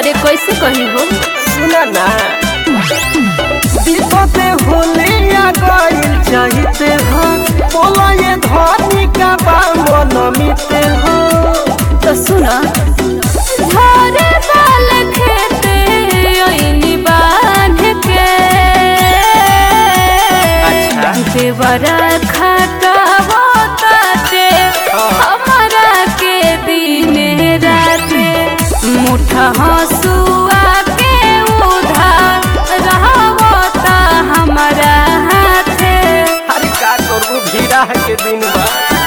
अरे कैसे कही हो? सुना ना दीपते होलिया गइल चाहते हो बोला ये धनी का बामन मिते हो तो सुना झरे बाल खेते ओइनी बांध के अच्छा देवरा खाता होताते हमारा के दिन रात मुठा हंसुआ के उधार रहता हमारा हाथे। अरे का करू भीड़ा के दिन बा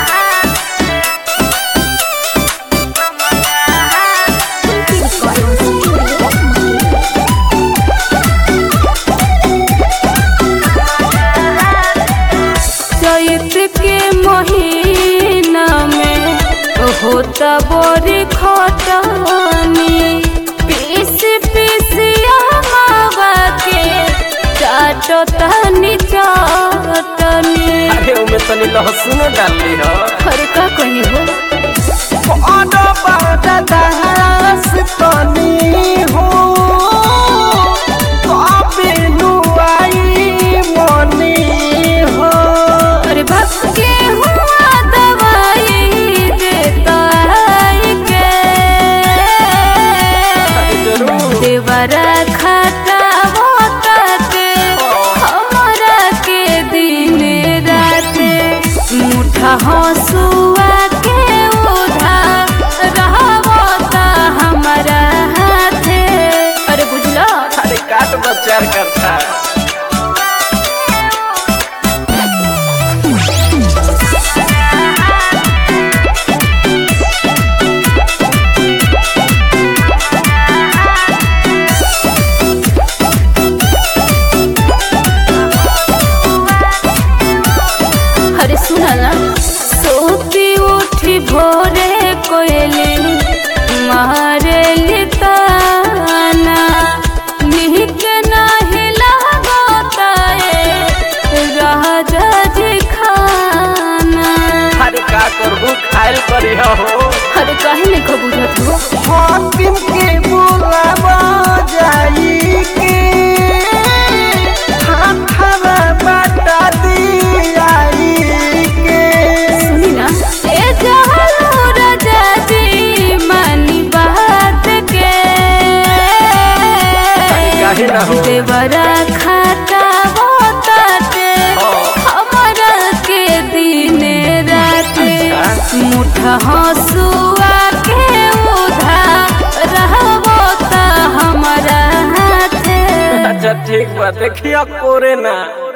चैत के महीना में होता बड़ी खटनी पीस पीस आमावा के चाटनी चटनी। अरे उमे तनी लहसुन डाली हो अरे का कही हो? बड़ा बड़ा दास तनी हो कबे नुआई मनी हो अरे भक्के हुआ दवाई देता है के देवरा खाता होताते हमारा के दिन रात मुठा हंसुआ के उधार रहता हमारा हाथे। अरे बुझला? अरे काट बचार करता अरे सुना ना सोती उठी भोरे कोयली मारे लिताना निक नहीं लगता राजा जी खाना। अरे का करबू खाइल करी हो अरे काहे नहीं को बुझत हो? हाकिम के बुलावा जाई के हाथवा बाटा दियाई के सुनी ना ए जहलो राजा जी मानी बात के काहे ना हो देवरा खाता होताते हमारा के दिन रात मुठा हंसुआ के उधार रहता हमारा हाथे। अच्छा ठीक बा देखिया कोरे ना